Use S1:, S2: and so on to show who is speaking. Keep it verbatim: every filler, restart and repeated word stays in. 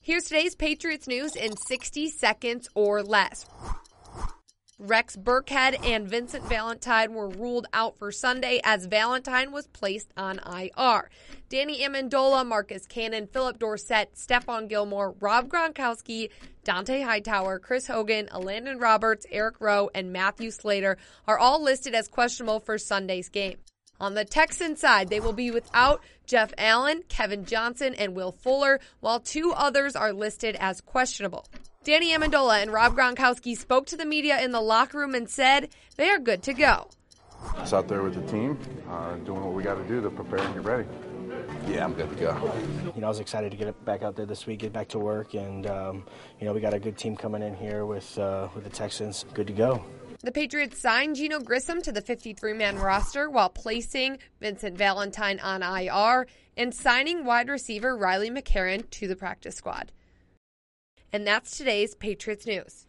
S1: Here's today's Patriots news in sixty seconds or less. Rex Burkhead and Vincent Valentine were ruled out for Sunday as Valentine was placed on I R. Danny Amendola, Marcus Cannon, Philip Dorsett, Stephon Gilmore, Rob Gronkowski, Dante Hightower, Chris Hogan, Elandon Roberts, Eric Rowe, and Matthew Slater are all listed as questionable for Sunday's game. On the Texans side, they will be without Jeff Allen, Kevin Johnson, and Will Fuller, while two others are listed as questionable. Danny Amendola and Rob Gronkowski spoke to the media in the locker room and said they are good to go.
S2: Just out there with the team, uh, doing what we got to do to prepare and get ready. Yeah, I'm good to go.
S3: You know, I was excited to get back out there this week, get back to work, and um, you know, we got a good team coming in here with uh, with the Texans. Good to go.
S1: The Patriots signed Geno Grissom to the fifty-three man roster while placing Vincent Valentine on I R and signing wide receiver Riley McCarron to the practice squad. And that's today's Patriots news.